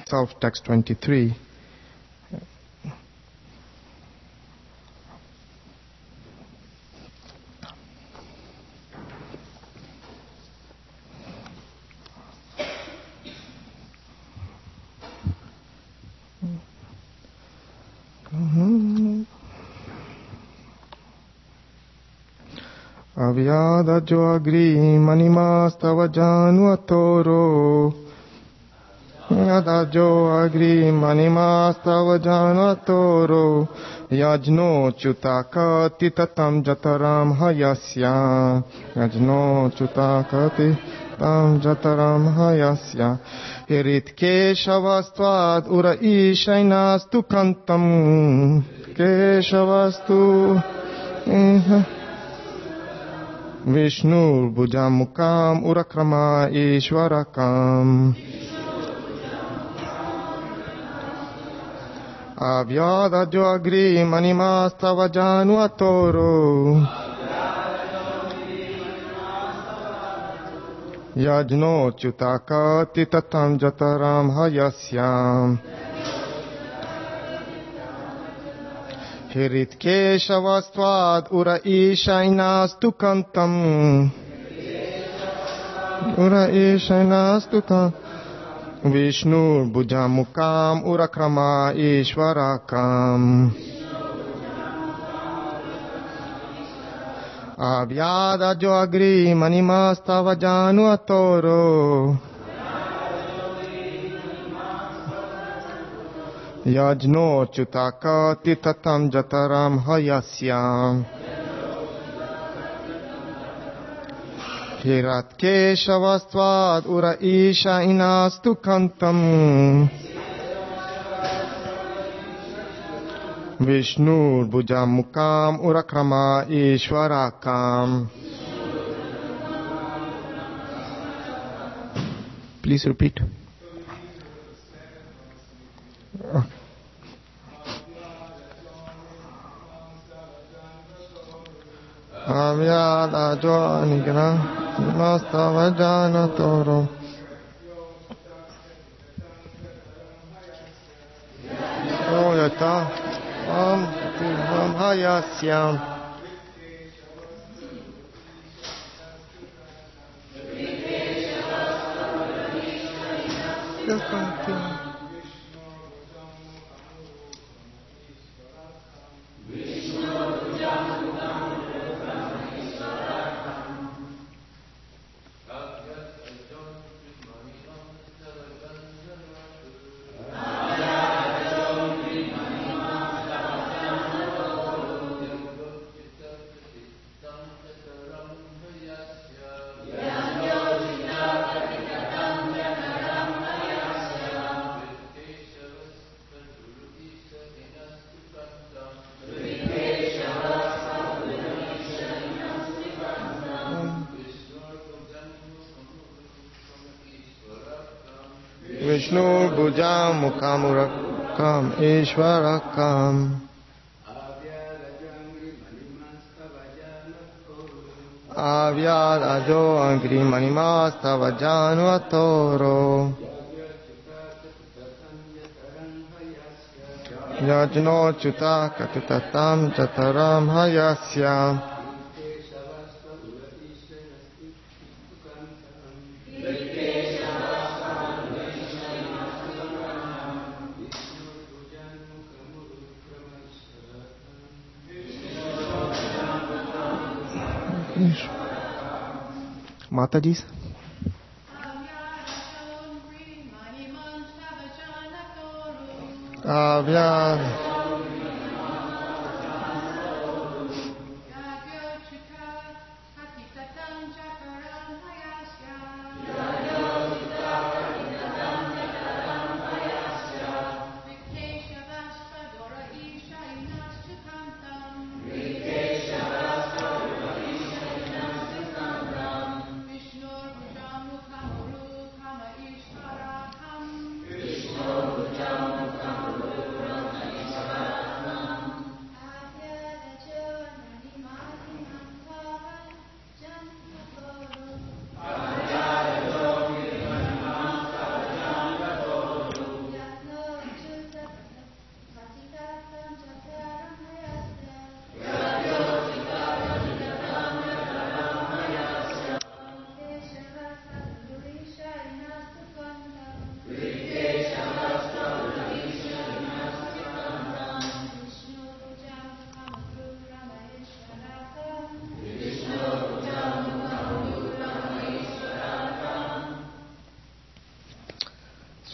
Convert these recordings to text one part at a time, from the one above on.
Self text 23. Avyadajo agri manimastav janvatoro. Adajo agri manimastav janvatoro. Yajno chutakati tatam jataram hayasya. Yajno chutakati tam jataram hayasya. Hirit keshavastvad ura ishaynastu kantam. Keshavastu Vishnu Bhujamukam Urakrama Ishwarakam Avyadajo agri manimastava janvatoro Yajno chutakati tatam jataram hayasyam Hirit keshavastvad ura ishaynastu kantam Ura ishaynastu kantam Vishnu Bhujamukam Urakrama Ishwarakam Avyadajo agri manimastava janvatoro Yajno chutakati tatam jataram hayasyam Hirat keshavastvad ura ishaynastu kantam Vishnu Bhujamukam Urakrama Ishwarakam. Please repeat. Avyadajo anigra mastava janvatoro Oyata Am hayasyam Vishnu Bhujamukam Urakrama Ishwarakam Avyadajo agri manimastava janvatoro Yajno chutakati tatam jataram hayasya Mataji's. Avyad.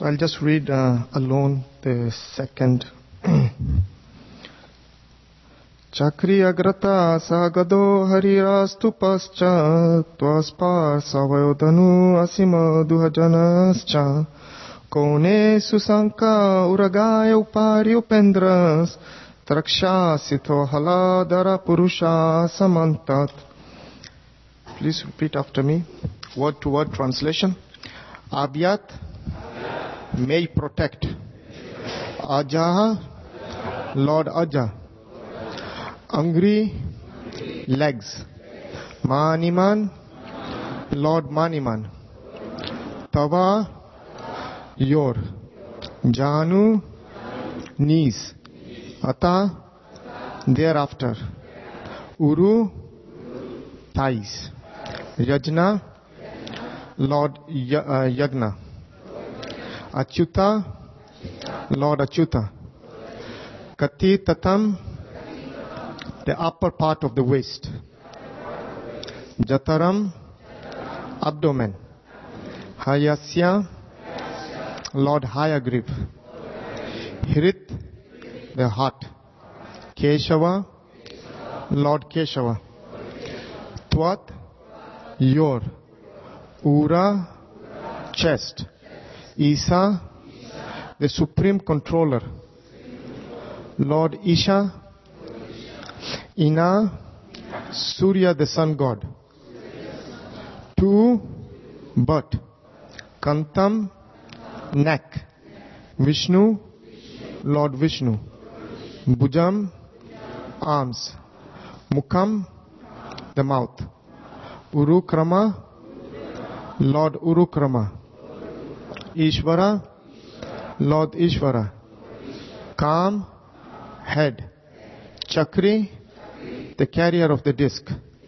So I'll just read alone the second. Chakri agrata sagado harirastu pascha twaspar savayodanu asima duhajanascha kone susanka uragaya upari upendras traksha sito haladara purusha samantat. Please repeat after me. Word to word translation. Abhyat, may protect. Ajaha, Lord Aja. Angry, legs. Maniman, Lord Maniman. Tava, your. Janu, knees. Ata, thereafter. Uru, thighs. Yajna, Lord Yagna. Achyuta, Lord Achyuta. Kati Tatam, the upper part of the waist. Jataram, abdomen. Hayasya, Lord Hayagriv. Hirit, the heart. Keshava, Lord Keshava. Twat, your. Ura, chest. Isa, the supreme controller. Lord Isha. Ina, Surya, the sun god. Tu, butt. Kantam, neck. Vishnu, Lord Vishnu. Bhujam, arms. Mukham, the mouth. Urukrama, Lord Urukrama. Ishvara, Lord Ishvara. Kam, head. Chakri, the carrier of the disc.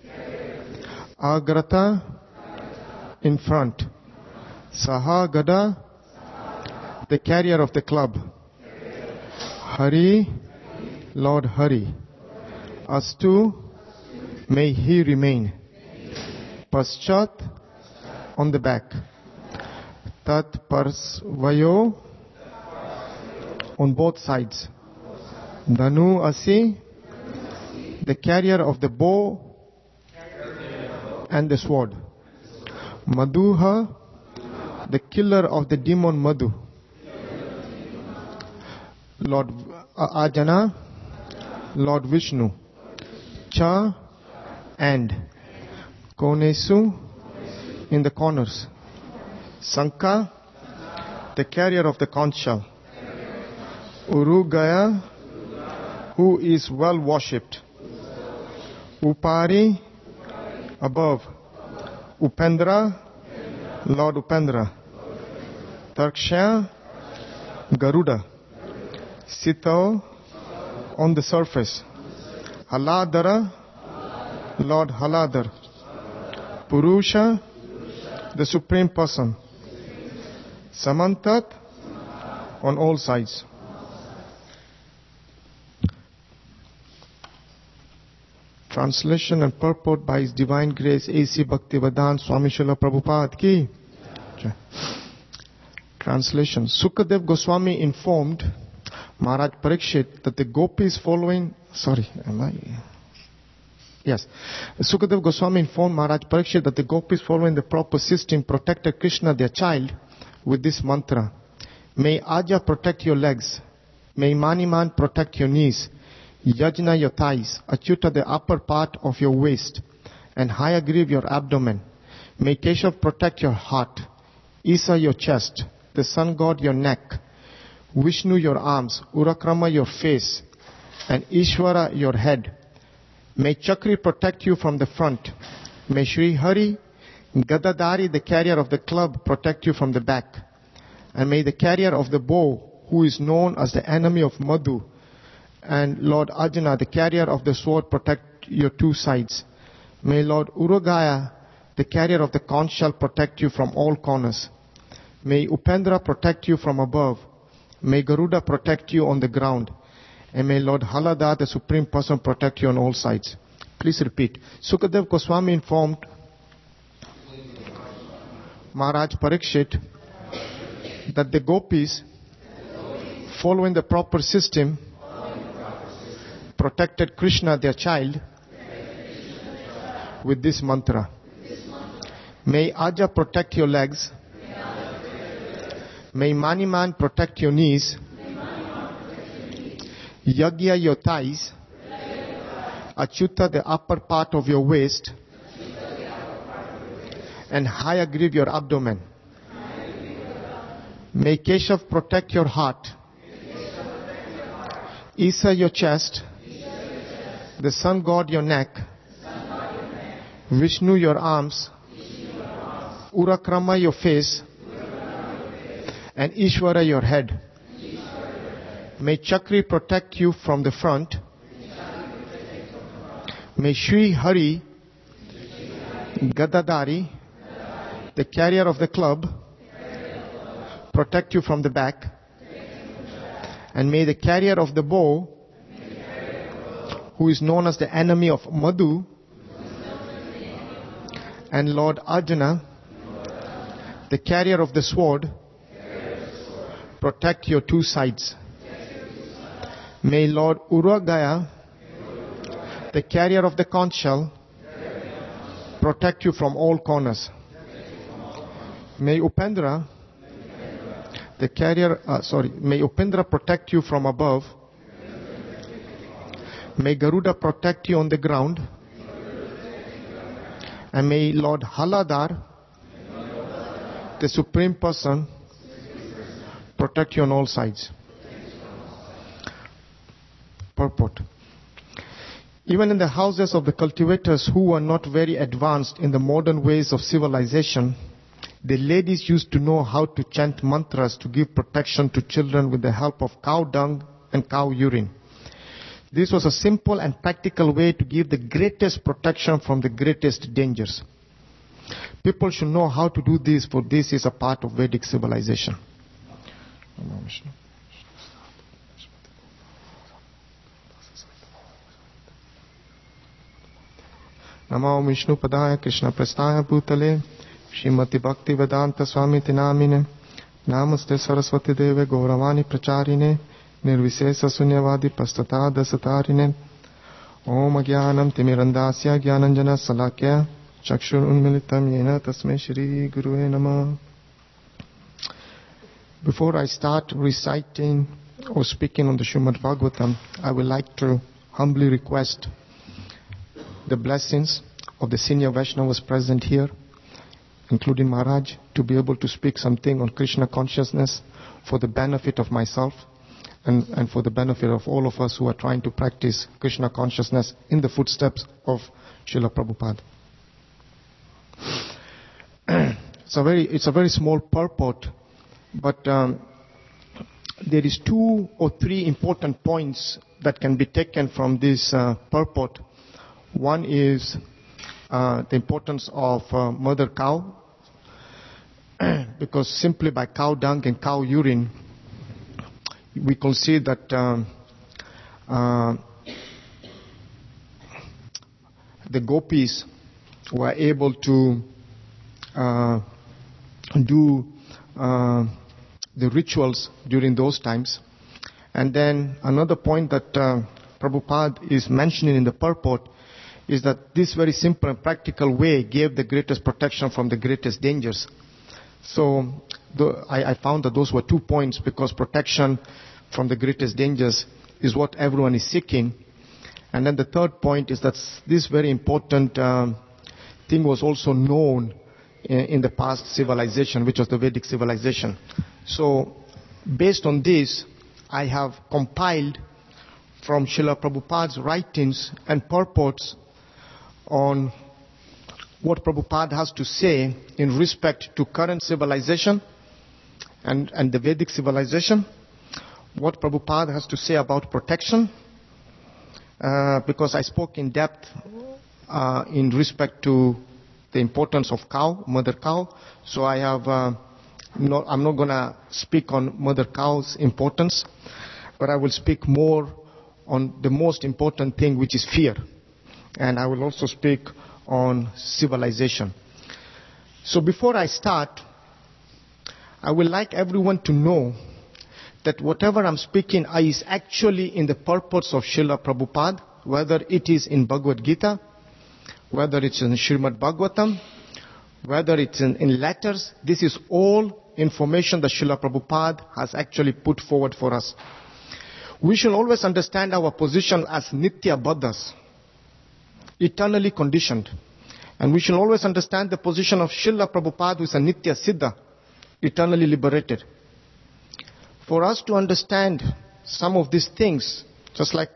Agrata, in front. Sahagada, the carrier of the club. Hari, Lord Hari. Astu, may he remain. Paschat, on the back. Tat Parsvayo, on both sides. Danu Asi, the carrier of the bow and the sword. Madhuha, the killer of the demon Madhu. Lord Ajana, Lord Vishnu. Cha, and. Konesu, in the corners. Sanka, the carrier of the conch shell. Urugaya, who is well worshipped. Upari, above. Upendra, Lord Upendra. Tarksha, Garuda. Sito, on the surface. Haladara, Lord Haladar. Purusha, the supreme person. Samantat, on all sides. Translation and purport by His Divine Grace A.C. Bhaktivedanta Swami Srila Prabhupada ki. Translation. Sukadev Goswami informed Maharaj Parikshit that the gopis following... Sukadev Goswami informed Maharaj Parikshit that the gopis following the proper system protected Krishna, their child, with this mantra. May Aja protect your legs. May Maniman protect your knees. Yajna your thighs. Achyuta the upper part of your waist. And Hayagriv your abdomen. May Keshav protect your heart. Isa your chest. The sun god your neck. Vishnu your arms. Urakrama your face. And Ishvara your head. May Chakri protect you from the front. May Shri Hari, Gadadari, the carrier of the club, protect you from the back. And may the carrier of the bow, who is known as the enemy of Madhu, and Lord Ajna, the carrier of the sword, protect your two sides. May Lord Urugaya, the carrier of the conch shell, protect you from all corners. May Upendra protect you from above. May Garuda protect you on the ground. And may Lord Halada, the Supreme Person, protect you on all sides. Please repeat. Sukadev Goswami informed Maharaj Parikshit that the gopis, following the proper system, protected Krishna, their child, with this mantra. May Aja protect your legs. May Maniman protect your knees. Yagya your thighs. Achyuta the upper part of your waist. And Hayagriv your abdomen. May Keshav protect your heart. Isa your chest. The sun god your neck. Vishnu your arms. Urakrama your face. And Ishvara your head. May Chakri protect you from the front. May Shri Hari, Gadadari, the carrier of the club, protect you from the back. And may the carrier of the bow, who is known as the enemy of Madhu, and Lord Arjuna, the carrier of the sword, protect your two sides. May Lord Uragaya, the carrier of the conch shell, protect you from all corners. May Upendra, may Upendra protect you from above. May Garuda protect you on the ground. And may Lord Haladar, the Supreme Person, protect you on all sides. Purport. Even in the houses of the cultivators who were not very advanced in the modern ways of civilization, the ladies used to know how to chant mantras to give protection to children with the help of cow dung and cow urine. This was a simple and practical way to give the greatest protection from the greatest dangers. People should know how to do this, for this is a part of Vedic civilization. Namo Vishnu Padaya Krishna Prastaya Bhutale Srimati Bhakti Vedanta Swami Tinamine Namaste Saraswati Deve Gauravani Pracharine Nirvisesa Sunyavadi Pastata Dasatarine Om Agyanam Timirandasya Gyananjana Salakya Chakshur Unmilitam Yena Tasme Shri Gurue Namah. Before I start reciting or speaking on the Srimad Bhagavatam, I would like to humbly request the blessings of the senior Vaishnavas present here, including Maharaj, to be able to speak something on Krishna consciousness for the benefit of myself and for the benefit of all of us who are trying to practice Krishna consciousness in the footsteps of Srila Prabhupada. It's a very small purport, but there is 2 or 3 important points that can be taken from this purport. One is the importance of mother cow, because simply by cow dung and cow urine, we can see that the gopis were able to do the rituals during those times. And then another point that Prabhupada is mentioning in the purport is that this very simple and practical way gave the greatest protection from the greatest dangers. So I found that those were 2 points, because protection from the greatest dangers is what everyone is seeking. And then the third point is that this very important thing was also known in the past civilization, which was the Vedic civilization. So based on this, I have compiled from Srila Prabhupada's writings and purports on what Prabhupada has to say in respect to current civilization and the Vedic civilization, what Prabhupada has to say about protection, because I spoke in depth in respect to the importance of cow, mother cow. So I have, I'm not going to speak on mother cow's importance, but I will speak more on the most important thing, which is fear. And I will also speak on civilization. So before I start, I would like everyone to know that whatever I'm speaking is actually in the purpose of Srila Prabhupada, whether it is in Bhagavad Gita, whether it's in Srimad Bhagavatam, whether it's in letters. This is all information that Srila Prabhupada has actually put forward for us. We should always understand our position as Nitya Baddhas, eternally conditioned. And we should always understand the position of Srila Prabhupada, who is a Nitya Siddha, eternally liberated. For us to understand some of these things, just like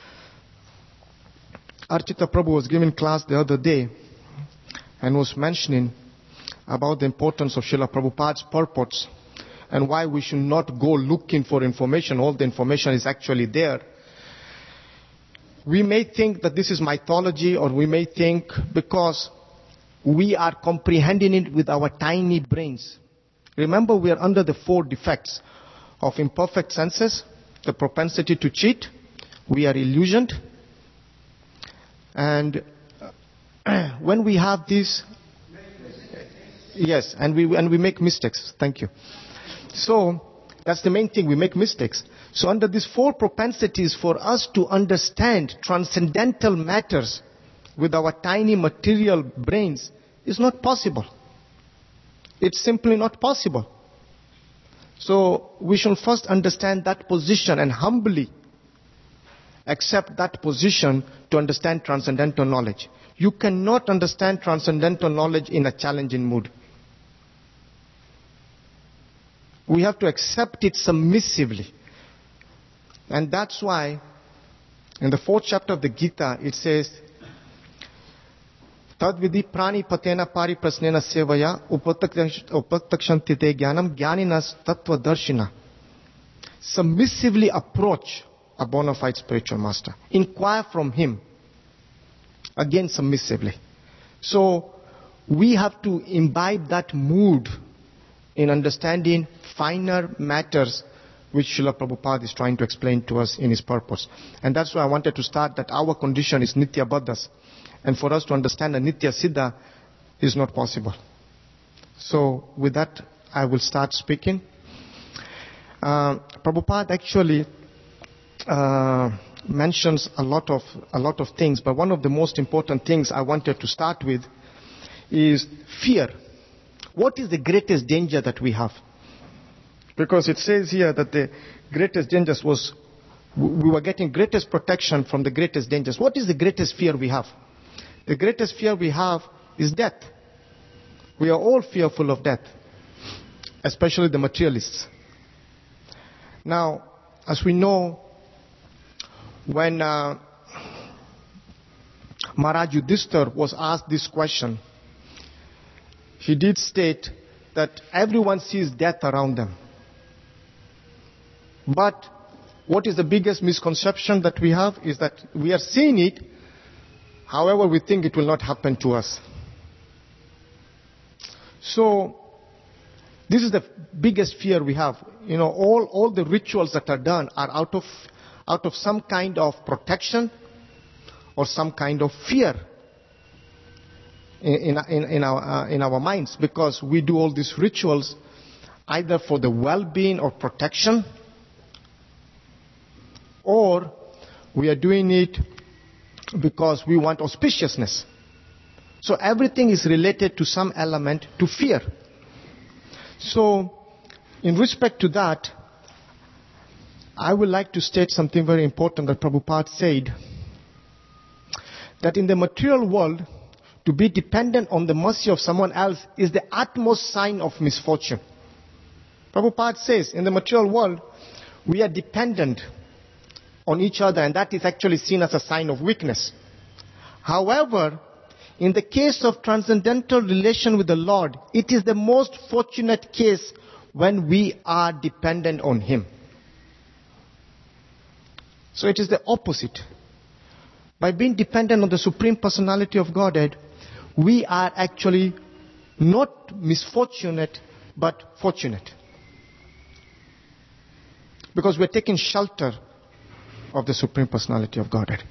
Archita Prabhu was giving class the other day and was mentioning about the importance of Srila Prabhupada's purports and why we should not go looking for information. All the information is actually there. We may think that this is mythology, or we may think because we are comprehending it with our tiny brains. Remember, we are under the 4 defects of imperfect senses, the propensity to cheat, we are illusioned, and when we have this, yes, and we make mistakes. Thank you. So that's the main thing, we make mistakes. So under these 4 propensities, for us to understand transcendental matters with our tiny material brains is not possible. It's simply not possible. So we should first understand that position and humbly accept that position to understand transcendental knowledge. You cannot understand transcendental knowledge in a challenging mood. We have to accept it submissively. And that's why in the 4th chapter of the Gita it says, Tadvidi prani patena pari prasnena sevaya upatakshanti te jnanam jnaninas tattva darshina. Submissively approach a bona fide spiritual master. Inquire from him. Again, submissively. So, we have to imbibe that mood in understanding finer matters which Srila Prabhupada is trying to explain to us in his purpose. And that's why I wanted to start that our condition is Nitya Baddhas. And for us to understand a Nitya Siddha is not possible. So with that, I will start speaking. Prabhupada actually mentions a lot of things, but one of the most important things I wanted to start with is fear. What is the greatest danger that we have? Because it says here that the greatest dangers was, we were getting greatest protection from the greatest dangers. What is the greatest fear we have? The greatest fear we have is death. We are all fearful of death, especially the materialists. Now, as we know, when Maharaj Yudhishthira was asked this question, he did state that everyone sees death around them. But what is the biggest misconception that we have is that we are seeing it, however we think it will not happen to us. So, this is the biggest fear we have. You know, all the rituals that are done are out of some kind of protection or some kind of fear in our minds, because we do all these rituals either for the well-being or protection, or we are doing it because we want auspiciousness. So everything is related to some element to fear. So, in respect to that, I would like to state something very important that Prabhupada said, that in the material world, to be dependent on the mercy of someone else is the utmost sign of misfortune. Prabhupada says, in the material world, we are dependent on each other, and that is actually seen as a sign of weakness. However, in the case of transcendental relation with the Lord, it is the most fortunate case when we are dependent on Him. So it is the opposite. By being dependent on the Supreme Personality of Godhead, we are actually not misfortunate, but fortunate. Because we're taking shelter of the Supreme Personality of Godhead.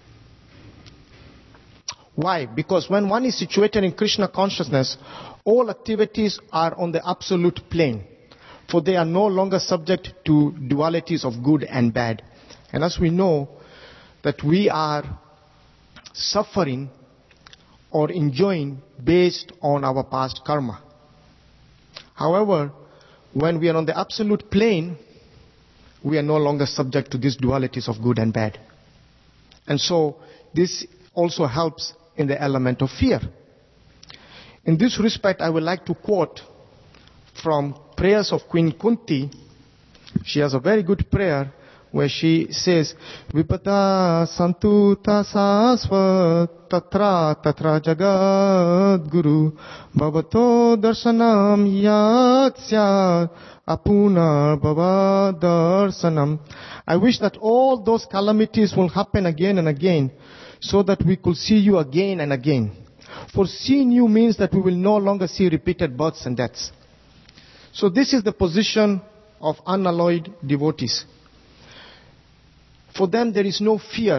Why? Because when one is situated in Krishna consciousness, all activities are on the absolute plane. For they are no longer subject to dualities of good and bad. And as we know that we are suffering or enjoying based on our past karma. However, when we are on the absolute plane, we are no longer subject to these dualities of good and bad. And so this also helps in the element of fear. In this respect, I would like to quote from prayers of Queen Kunti. She has a very good prayer where she says, Vipata santuta sasva tatra tatra jagad guru bhavato darshanam yatsya apuna bhava darsanam. I wish that all those calamities will happen again and again so that we could see you again and again. For seeing you means that we will no longer see repeated births and deaths. So this is the position of unalloyed devotees. For them there is no fear,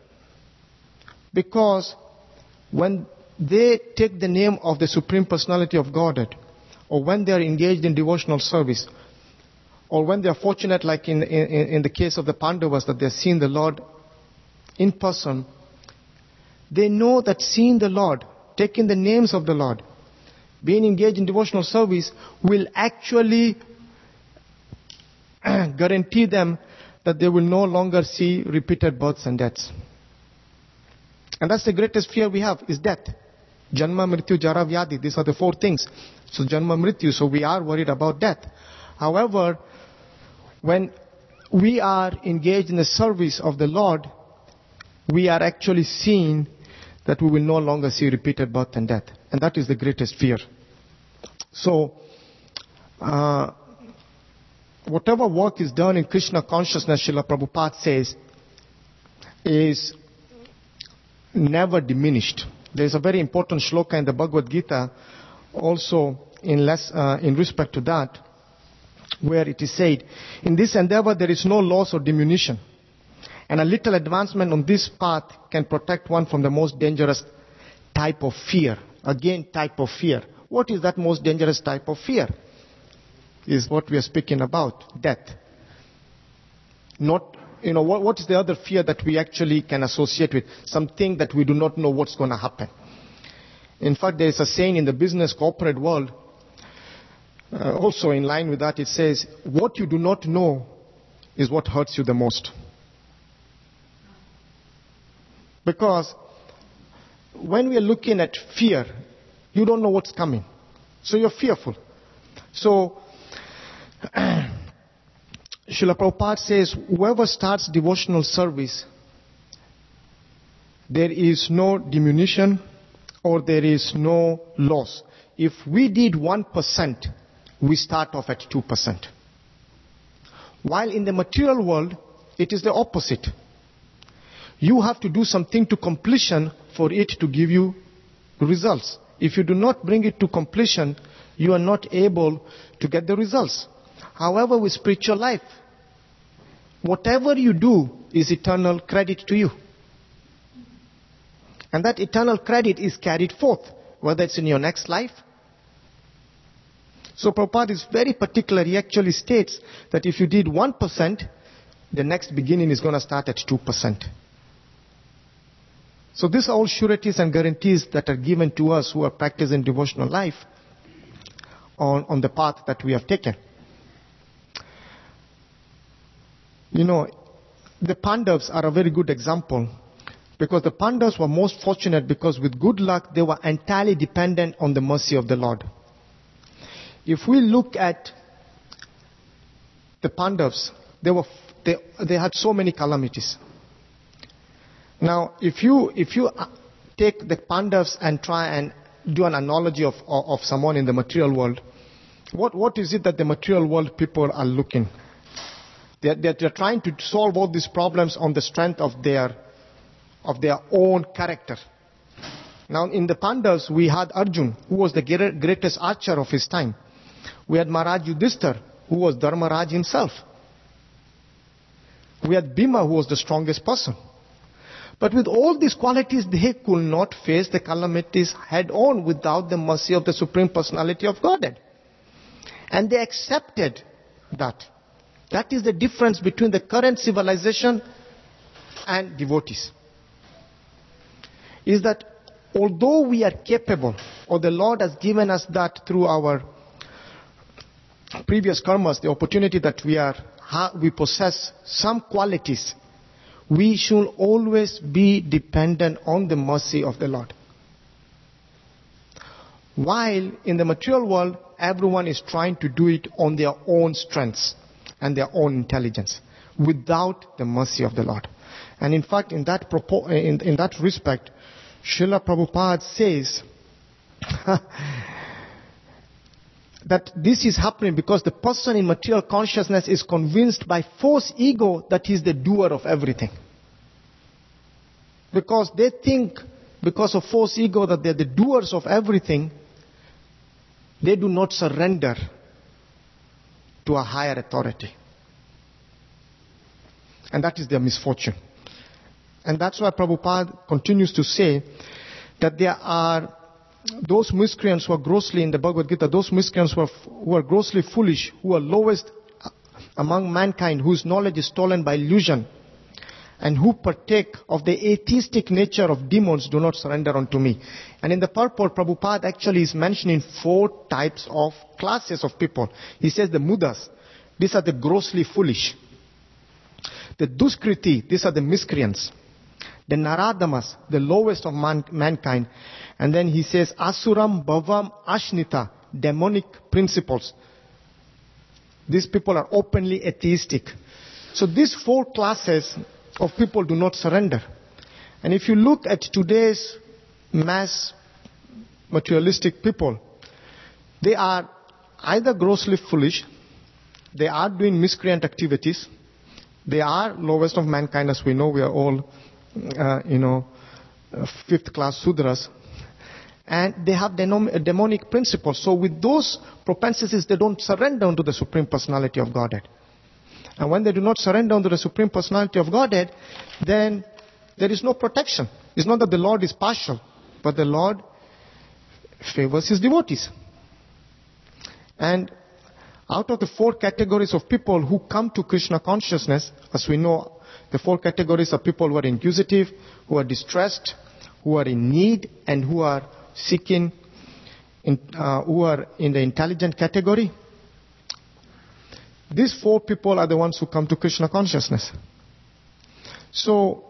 because when they take the name of the Supreme Personality of Godhead, or when they are engaged in devotional service, or when they are fortunate, like in the case of the Pandavas, that they have seen the Lord in person, they know that seeing the Lord, taking the names of the Lord, being engaged in devotional service will actually guarantee them that they will no longer see repeated births and deaths. And that's the greatest fear we have, is death. Janma, Mrityu, Jara, Vyadi. These are the four things. So Janma, Mrityu. So we are worried about death. However, when we are engaged in the service of the Lord, we are actually seeing that we will no longer see repeated birth and death. And that is the greatest fear. So, whatever work is done in Krishna consciousness, Srila Prabhupada says, is never diminished. There is a very important shloka in the Bhagavad Gita, also in respect to that, where it is said, in this endeavor there is no loss or diminution, and a little advancement on this path can protect one from the most dangerous type of fear. Again, type of fear. What is that most dangerous type of fear? Is what we are speaking about, death. Not, what is the other fear that we actually can associate with? Something that we do not know what's going to happen. In fact, there is a saying in the business corporate world, also in line with that, it says, what you do not know is what hurts you the most. Because when we are looking at fear, you don't know what's coming. So you're fearful. So, Srila Prabhupada says, whoever starts devotional service, there is no diminution or there is no loss. If we did 1%, we start off at 2%. While in the material world, it is the opposite. You have to do something to completion for it to give you results. If you do not bring it to completion, you are not able to get the results. However, with spiritual life, whatever you do is eternal credit to you. And that eternal credit is carried forth, whether it's in your next life. So Prabhupada is very particular. He actually states that if you did 1%, the next beginning is going to start at 2%. So these are all sureties and guarantees that are given to us who are practicing devotional life on the path that we have taken. The Pandavas are a very good example, because the Pandavas were most fortunate because with good luck they were entirely dependent on the mercy of the Lord. If we look at the Pandavas, they had so many calamities. Now, if you take the Pandavas and try and do an analogy of someone in the material world, what is it that the material world people are looking? They're trying to solve all these problems on the strength of their own character. Now, in the Pandavas, we had Arjun, who was the greatest archer of his time. We had Maharaj Yudhishthira, who was Dharmaraj himself. We had Bhima, who was the strongest person. But with all these qualities, they could not face the calamities head on without the mercy of the Supreme Personality of Godhead. And they accepted that. That is the difference between the current civilization and devotees. Is that although we are capable, or the Lord has given us that through our previous karmas, the opportunity that we possess some qualities, we should always be dependent on the mercy of the Lord. While in the material world, everyone is trying to do it on their own strengths and their own intelligence, without the mercy of the Lord. And in fact, in that respect, Srila Prabhupada says that this is happening because the person in material consciousness is convinced by false ego that he is the doer of everything. Because they think, because of false ego, that they are the doers of everything, they do not surrender to a higher authority. And that is their misfortune. And that's why Prabhupada continues to say that there are those miscreants who are grossly, in the Bhagavad Gita, those miscreants who are grossly foolish, who are lowest among mankind, whose knowledge is stolen by illusion, and who partake of the atheistic nature of demons, do not surrender unto me. And in the purport, Prabhupada actually is mentioning 4 types of classes of people. He says the mudas, these are the grossly foolish. The duskriti, these are the miscreants. The naradamas, the lowest of mankind. And then he says asuram, bhavam, ashnita, demonic principles. These people are openly atheistic. So these 4 classes of people do not surrender. And if you look at today's mass materialistic people, they are either grossly foolish, they are doing miscreant activities, they are lowest of mankind, as we know, we are all, 5th class Sudras, and they have demonic principles. So with those propensities, they don't surrender unto the Supreme Personality of Godhead. And when they do not surrender unto the Supreme Personality of Godhead, then there is no protection. It's not that the Lord is partial, but the Lord favors His devotees. And out of the 4 categories of people who come to Krishna consciousness, as we know, the 4 categories are people who are inquisitive, who are distressed, who are in need, and who are seeking, who are in the intelligent category. These 4 people are the ones who come to Krishna consciousness. So,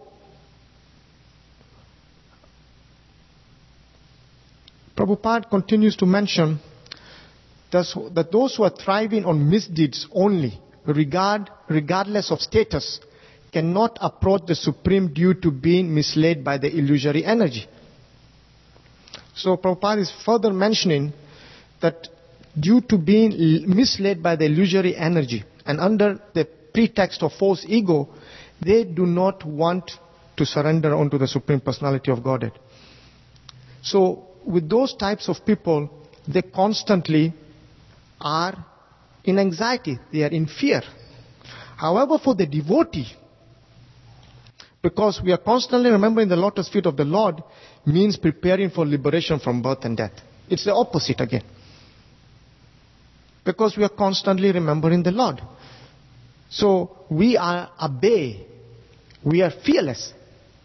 Prabhupada continues to mention that those who are thriving on misdeeds only, regardless of status, cannot approach the Supreme due to being misled by the illusory energy. So Prabhupada is further mentioning that due to being misled by the illusory energy and under the pretext of false ego, they do not want to surrender unto the Supreme Personality of Godhead. So with those types of people, they constantly are in anxiety, they are in fear. However, for the devotee, because we are constantly remembering the lotus feet of the Lord, means preparing for liberation from birth and death. It's the opposite again. Because we are constantly remembering the Lord. So we are abhay. We are fearless.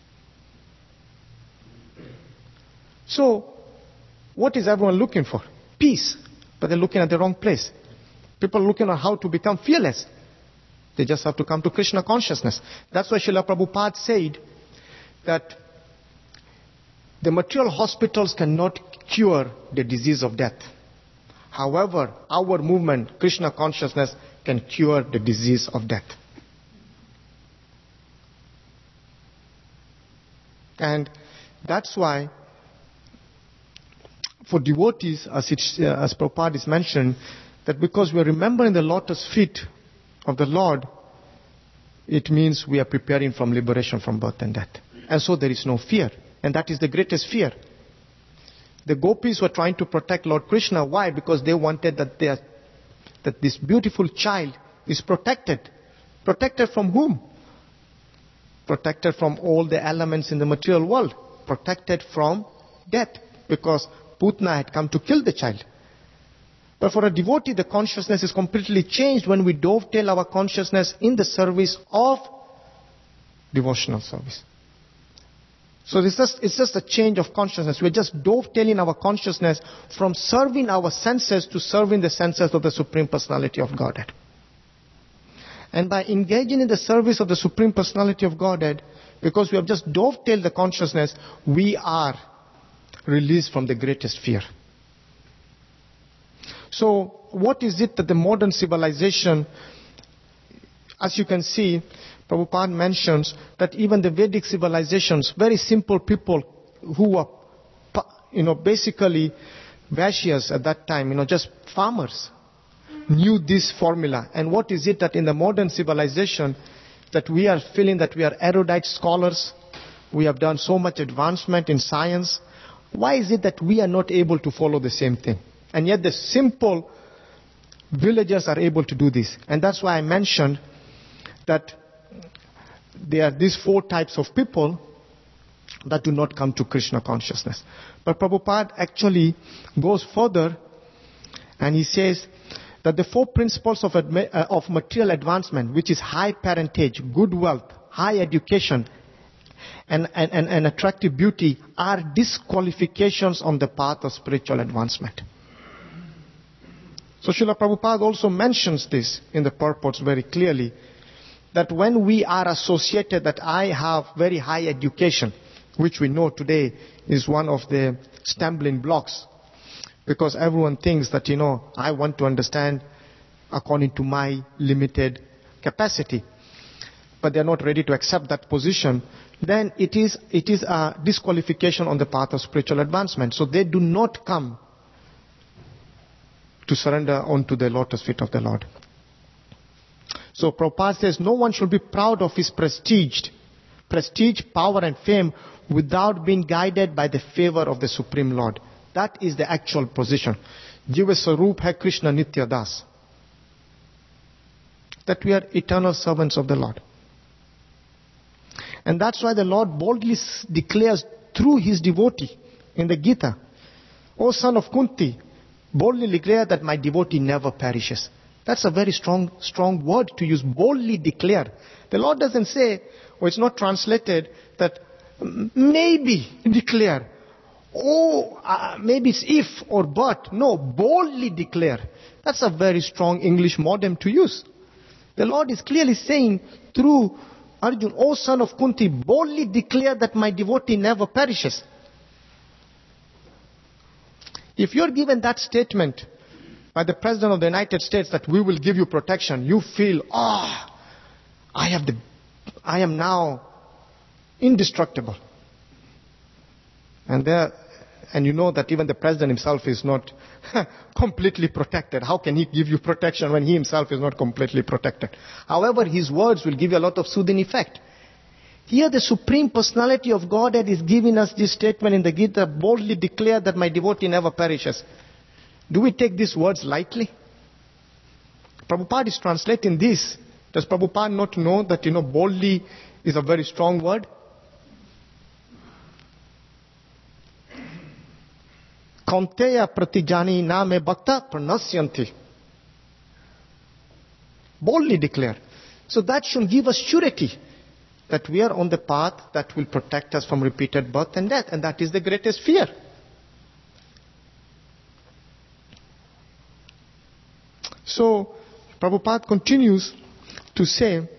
So what is everyone looking for? Peace. But they're looking at the wrong place. People are looking at how to become fearless. They just have to come to Krishna consciousness. That's why Srila Prabhupada said that the material hospitals cannot cure the disease of death. However, our movement, Krishna consciousness, can cure the disease of death. And that's why, for devotees, as Prabhupada is mentioned, that because we are remembering the lotus feet of the Lord, it means we are preparing from liberation from birth and death. And so there is no fear. And that is the greatest fear. The gopis were trying to protect Lord Krishna. Why? Because they wanted that this beautiful child is protected. Protected from whom? Protected from all the elements in the material world. Protected from death. Because Putna had come to kill the child. But for a devotee, the consciousness is completely changed when we dovetail our consciousness in the service of devotional service. So it's just a change of consciousness. We're just dovetailing our consciousness from serving our senses to serving the senses of the Supreme Personality of Godhead. And by engaging in the service of the Supreme Personality of Godhead, because we have just dovetailed the consciousness, we are released from the greatest fear. So what is it that the modern civilization, as you can see, Prabhupada mentions that even the Vedic civilizations, very simple people who were, basically Vaishyas at that time, just farmers, knew this formula. And what is it that in the modern civilization that we are feeling that we are erudite scholars, we have done so much advancement in science, why is it that we are not able to follow the same thing? And yet the simple villagers are able to do this. And that's why I mentioned that there are these 4 types of people that do not come to Krishna consciousness. But Prabhupada actually goes further and he says that the 4 principles of material advancement, which is high parentage, good wealth, high education, and attractive beauty, are disqualifications on the path of spiritual advancement. So Srila Prabhupada also mentions this in the purports very clearly, that when we are associated that I have very high education, which we know today is one of the stumbling blocks, because everyone thinks that, I want to understand according to my limited capacity, but they're not ready to accept that position, then it is a disqualification on the path of spiritual advancement. So they do not come to surrender onto the lotus feet of the Lord. So Prabhupada says, no one should be proud of his prestige, power and fame without being guided by the favor of the Supreme Lord. That is the actual position. Jiva Sarup hai Krishna Nitya Das. That we are eternal servants of the Lord. And that's why the Lord boldly declares through his devotee in the Gita, O son of Kunti, boldly declare that my devotee never perishes. That's a very strong word to use, boldly declare. The Lord doesn't say, or it's not translated, that maybe declare. Maybe it's if or but. No, boldly declare. That's a very strong English modem to use. The Lord is clearly saying through Arjun, O son of Kunti, boldly declare that my devotee never perishes. If you're given that statement by the President of the United States that we will give you protection, you feel, I am now indestructible. And you know that even the President himself is not completely protected. How can he give you protection when he himself is not completely protected? However, his words will give you a lot of soothing effect. Here the Supreme Personality of Godhead is giving us this statement in the Gita, boldly declare that my devotee never perishes. Do we take these words lightly? Prabhupada is translating this. Does Prabhupada not know that, boldly is a very strong word? Kaunteya pratijani na me bhakta pranasyanti. Boldly declare. So that should give us surety that we are on the path that will protect us from repeated birth and death. And that is the greatest fear. So, Prabhupada continues to say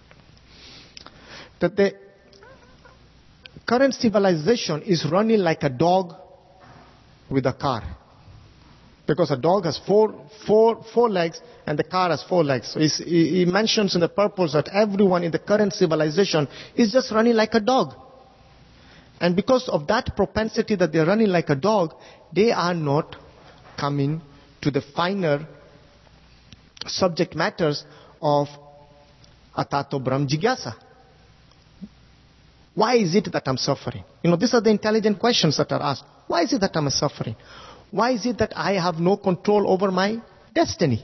that the current civilization is running like a dog with a car. Because a dog has four legs and the car has 4 legs. So he mentions in the purpose that everyone in the current civilization is just running like a dog. And because of that propensity that they're running like a dog, they are not coming to the finer subject matters of Atato Brahm Jigyasa. Why is it that I'm suffering? These are the intelligent questions that are asked. Why is it that I'm suffering? Why is it that I have no control over my destiny?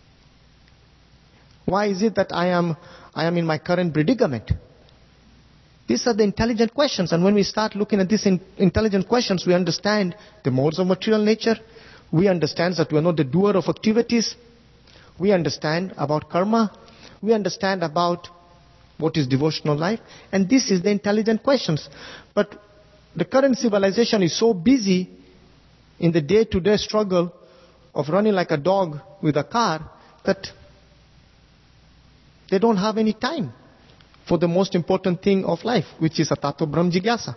Why is it that I am in my current predicament? These are the intelligent questions. And when we start looking at these intelligent questions, we understand the modes of material nature. We understand that we are not the doer of activities. We understand about karma. We understand about what is devotional life. And this is the intelligent questions. But the current civilization is so busy in the day-to-day struggle of running like a dog with a car that they don't have any time for the most important thing of life, which is Atato Brahm Jigyasa.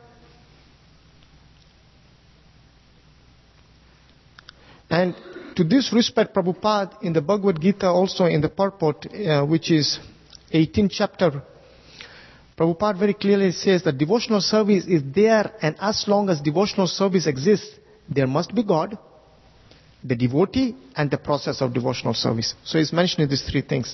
And to this respect, Prabhupada in the Bhagavad Gita, also in the purport, which is 18th chapter, Prabhupada very clearly says that devotional service is there, and as long as devotional service exists, there must be God, the devotee, and the process of devotional service. So he's mentioning these three things.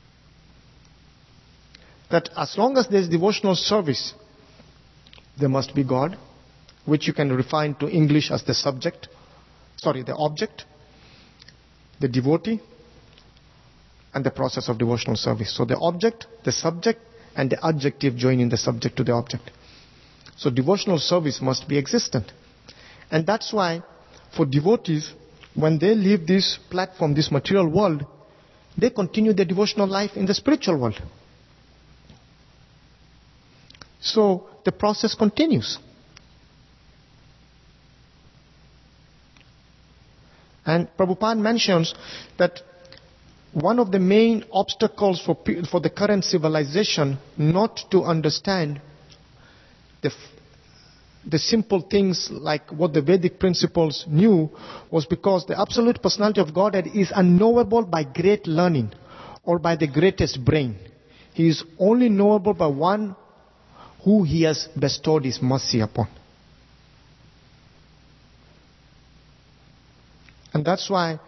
That as long as there is devotional service, there must be God, which you can refine to English as the object, the devotee, and the process of devotional service. So the object, the subject, and the adjective joining the subject to the object. So devotional service must be existent. And that's why for devotees, when they leave this platform, this material world, they continue their devotional life in the spiritual world. So the process continues. And Prabhupada mentions that one of the main obstacles for the current civilization not to understand the simple things like what the Vedic principles knew was because the absolute personality of Godhead is unknowable by great learning or by the greatest brain. He is only knowable by one who he has bestowed his mercy upon. And that's why,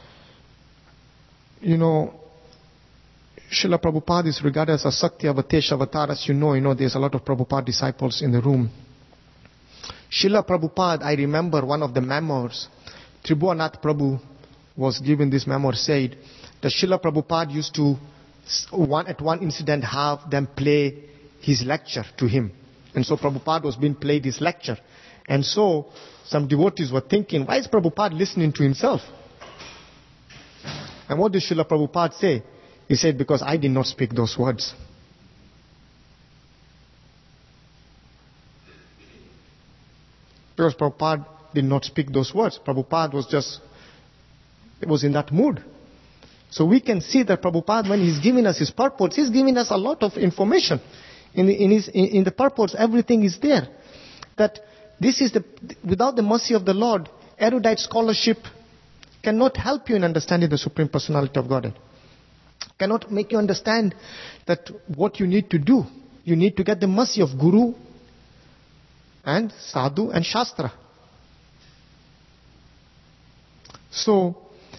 Srila Prabhupada is regarded as a Sakti Avatesh Avatar. As you know, there's a lot of Prabhupada disciples in the room. Srila Prabhupada, I remember one of the memoirs, Tribhuwanath Prabhu was given this memoir, said that Srila Prabhupada used to, at one incident, have them play his lecture to him. And so Prabhupada was being played his lecture. And so some devotees were thinking, why is Prabhupada listening to himself? And what did Srila Prabhupada say? He said, because I did not speak those words. Because Prabhupada did not speak those words. Prabhupada was in that mood. So we can see that Prabhupada, when he's giving us his purports, he's giving us a lot of information. In the purports, everything is there. That this is without the mercy of the Lord, erudite scholarship cannot help you in understanding the Supreme Personality of Godhead. Cannot make you understand that what you need to do. You need to get the mercy of Guru and Sadhu and Shastra. So,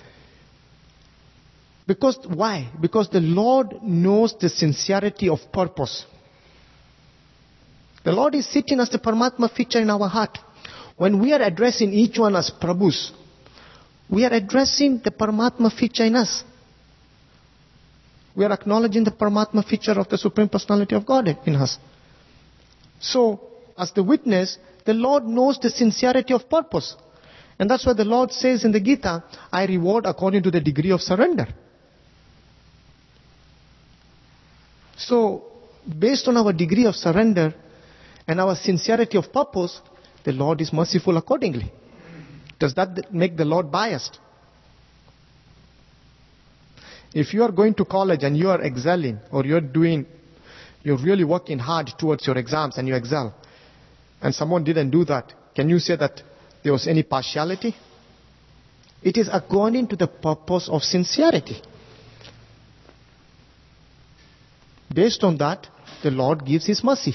why? Because the Lord knows the sincerity of purpose. The Lord is sitting as the Paramatma feature in our heart. When we are addressing each one as Prabhus, we are addressing the Paramatma feature in us. We are acknowledging the Paramatma feature of the Supreme Personality of Godhead in us. So, as the witness, the Lord knows the sincerity of purpose. And that's why the Lord says in the Gita, I reward according to the degree of surrender. So, based on our degree of surrender and our sincerity of purpose, the Lord is merciful accordingly. Does that make the Lord biased? If you are going to college and you are excelling, or you're really working hard towards your exams and you excel, and someone didn't do that, can you say that there was any partiality? It is according to the purpose of sincerity. Based on that, the Lord gives His mercy.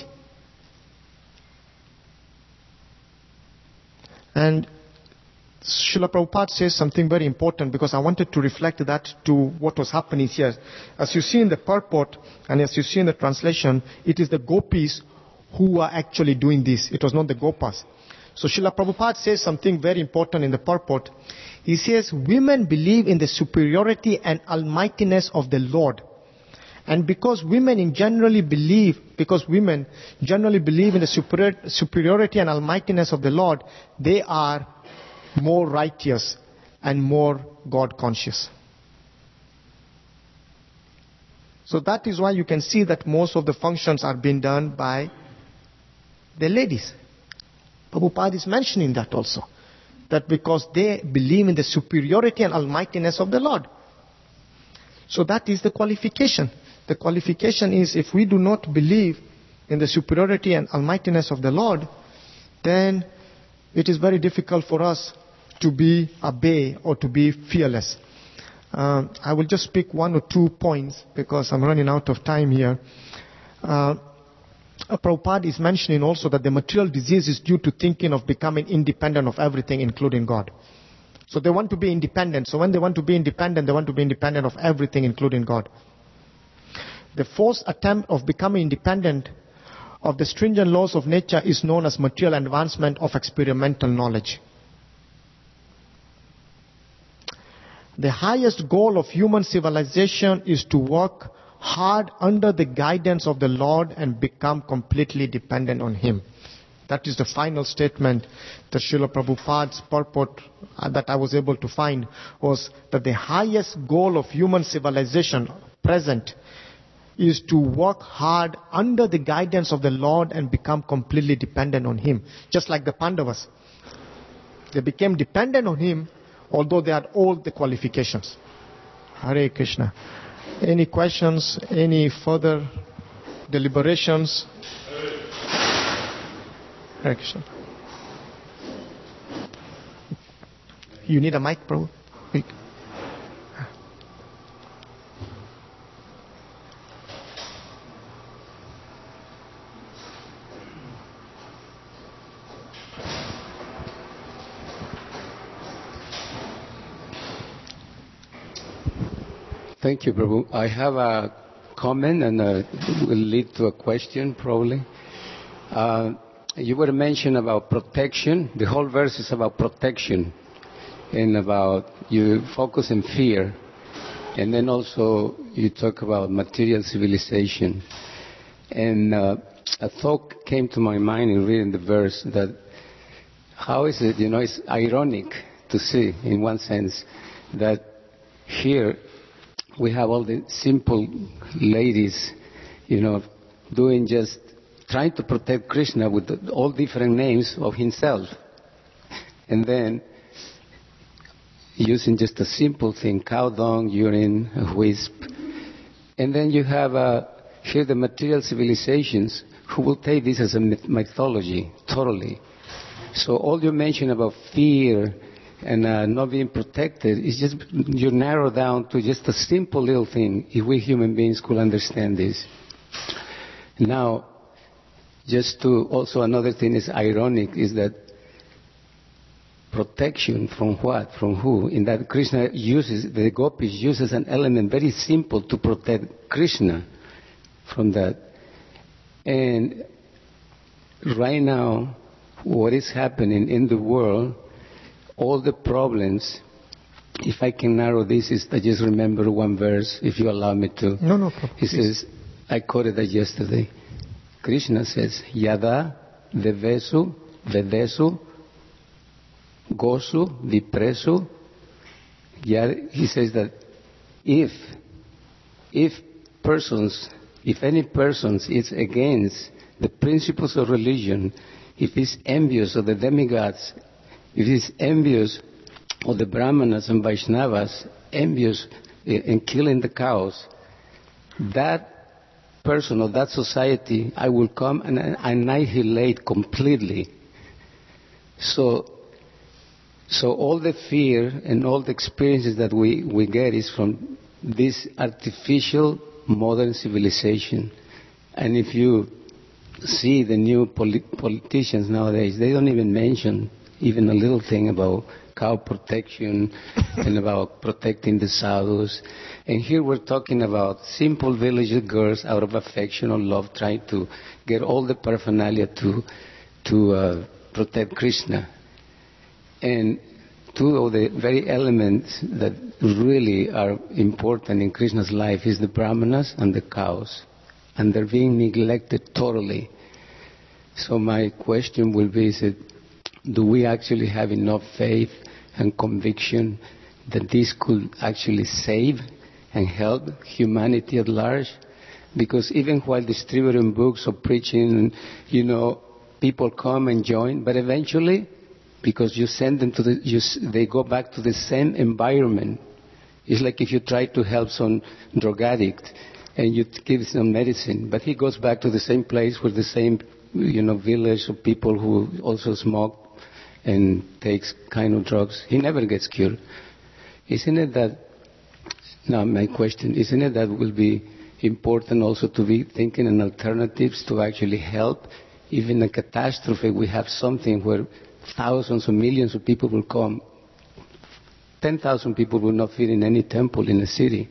And Srila Prabhupada says something very important, because I wanted to reflect that to what was happening here. As you see in the purport and as you see in the translation, it is the gopis who are actually doing this. It was not the gopas. So Srila Prabhupada says something very important in the purport. He says, women believe in the superiority and almightiness of the Lord. And because women generally believe in the superiority and almightiness of the Lord, they are more righteous and more God conscious. So that is why you can see that most of the functions are being done by the ladies. Prabhupada is mentioning that also. That because they believe in the superiority and almightiness of the Lord. So that is the qualification. The qualification is, if we do not believe in the superiority and almightiness of the Lord, then it is very difficult for us to be obey or to be fearless. I will just pick 1 or 2 points because I'm running out of time here. Prabhupada is mentioning also that the material disease is due to thinking of becoming independent of everything, including God. So they want to be independent. So when they want to be independent, they want to be independent of everything, including God. The forced attempt of becoming independent of the stringent laws of nature is known as material advancement of experimental knowledge. The highest goal of human civilization is to work hard under the guidance of the Lord and become completely dependent on Him. That is the final statement that Srila Prabhupada's purport that I was able to find was that the highest goal of human civilization present is to work hard under the guidance of the Lord and become completely dependent on Him. Just like the Pandavas. They became dependent on Him, although they had all the qualifications. Hare Krishna. Any questions? Any further deliberations? Hare Krishna. You need a mic, bro? Thank you, Prabhu. I have a comment and will lead to a question probably. You were mentioning about protection. The whole verse is about protection and about you focus on fear. And then also you talk about material civilization. And a thought came to my mind in reading the verse that how is it, it's ironic to see in one sense that here we have all the simple ladies, doing just trying to protect Krishna with all different names of himself. And then using just a simple thing, cow dung, urine, a wisp. And then you have here the material civilizations who will take this as a mythology, totally. So all you mention about fear and not being protected is just you narrow down to just a simple little thing if we human beings could understand this. Now, just to also another thing is ironic is that protection from what? From who? In that Krishna uses, the gopis uses an element very simple to protect Krishna from that. And right now, what is happening in the world, all the problems, if I can narrow this, is I just remember one verse, if you allow me to. No problem. He says, I quoted that yesterday. Krishna says, Yada devesu vedesu gosu vipresu. He says that if any persons is against the principles of religion, if he's envious of the demigods, if he's envious of the Brahmanas and Vaishnavas, envious in killing the cows, that person or that society, I will come and annihilate completely. So all the fear and all the experiences that we get is from this artificial modern civilization. And if you see the new politicians nowadays, they don't even mention even a little thing about cow protection and about protecting the sadhus. And here we're talking about simple village girls out of affection or love trying to get all the paraphernalia to protect Krishna. And two of the very elements that really are important in Krishna's life is the Brahmanas and the cows. And they're being neglected totally. So my question will be, do we actually have enough faith and conviction that this could actually save and help humanity at large. Because even while distributing books or preaching, people come and join, but eventually, because you send them they go back to the same environment. It's like if you try to help some drug addict and you give some medicine, but he goes back to the same place with the same, village of people who also smoke and takes kind of drugs. He never gets cured. Isn't it that, now my question, isn't it that will be important also to be thinking in alternatives to actually help? Even a catastrophe, we have something where thousands or millions of people will come. 10,000 people will not fit in any temple in a city.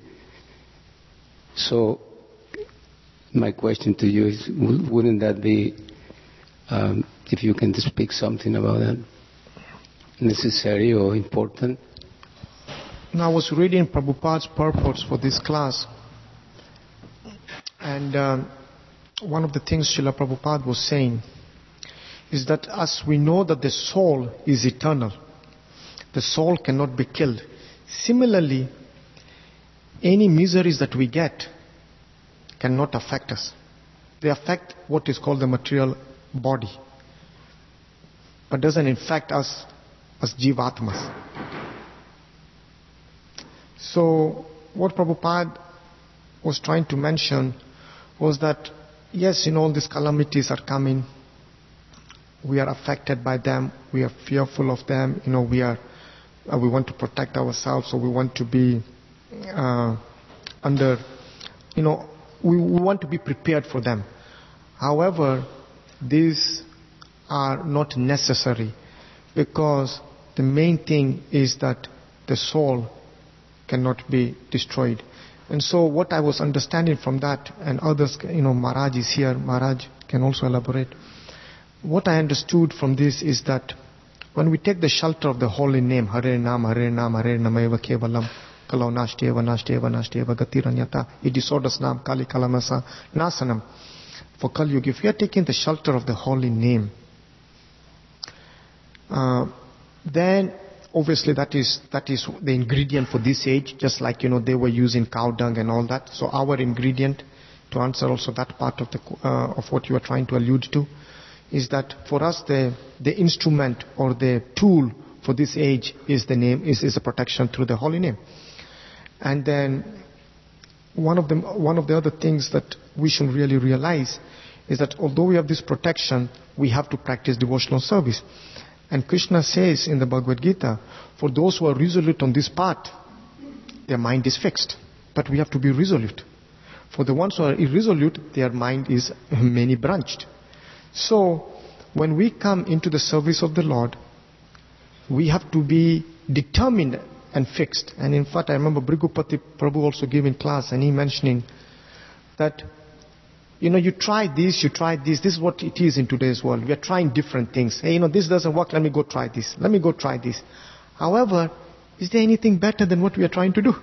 So my question to you is, wouldn't that be, if you can speak something about that, necessary or important? Now I was reading Prabhupada's purpose for this class, and one of the things Srila Prabhupada was saying is that as we know that the soul is eternal, the soul cannot be killed. Similarly, any miseries that we get cannot affect us. They affect what is called the material body, but doesn't infect us as Jivatmas. So what Prabhupada was trying to mention was that, yes, all these calamities are coming. We are affected by them. We are fearful of them. We want to protect ourselves, or we want to be we want to be prepared for them. However, these are not necessary, because the main thing is that the soul cannot be destroyed. And so what I was understanding from that, and others, Maharaj is here, Maharaj can also elaborate. What I understood from this is that when we take the shelter of the holy name, Hare Nam, Hare Nam, Hare Nameva Kevalam, Kalau Nashteva, Nashteva, Nashteva, Gatiranyata, Idisordus Nam, Kali Kalamasa, Nasanam. For Kali Yuga, if we are taking the shelter of the holy name, then obviously that is the ingredient for this age, just like they were using cow dung and all that. So our ingredient, to answer also that part of what you are trying to allude to, is that for us the instrument or the tool for this age is the name, is a protection through the holy name. And then one of the other things that we should really realize is that although we have this protection, we have to practice devotional service. And Krishna says in the Bhagavad Gita, for those who are resolute on this path, their mind is fixed. But we have to be resolute. For the ones who are irresolute, their mind is many branched. So, when we come into the service of the Lord, we have to be determined and fixed. And in fact, I remember Brigupati Prabhu also giving class, and he mentioning that, you try this, this is what it is in today's world. We are trying different things. Hey, this doesn't work, let me go try this. Let me go try this. However, is there anything better than what we are trying to do?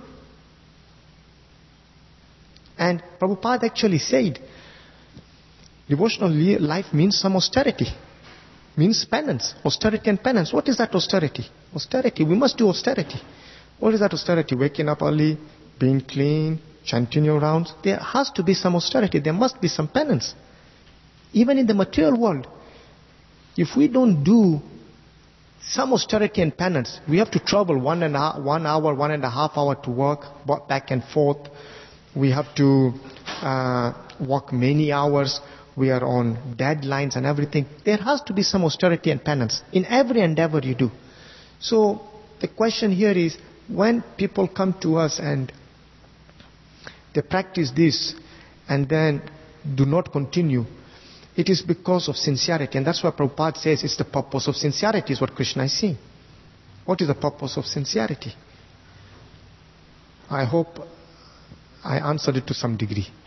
And Prabhupada actually said, devotional life means some austerity. Means penance. Austerity and penance. What is that austerity? Austerity. We must do austerity. What is that austerity? Waking up early, being clean, chanting your rounds. There has to be some austerity. There must be some penance. Even in the material world, if we don't do some austerity and penance, we have to travel 1 hour, 1.5 hours to work, back and forth. We have to work many hours. We are on deadlines and everything. There has to be some austerity and penance in every endeavor you do. So the question here is, when people come to us and they practice this and then do not continue, it is because of sincerity. And that's why Prabhupada says it's the purpose of sincerity is what Krishna is saying. What is the purpose of sincerity? I hope I answered it to some degree.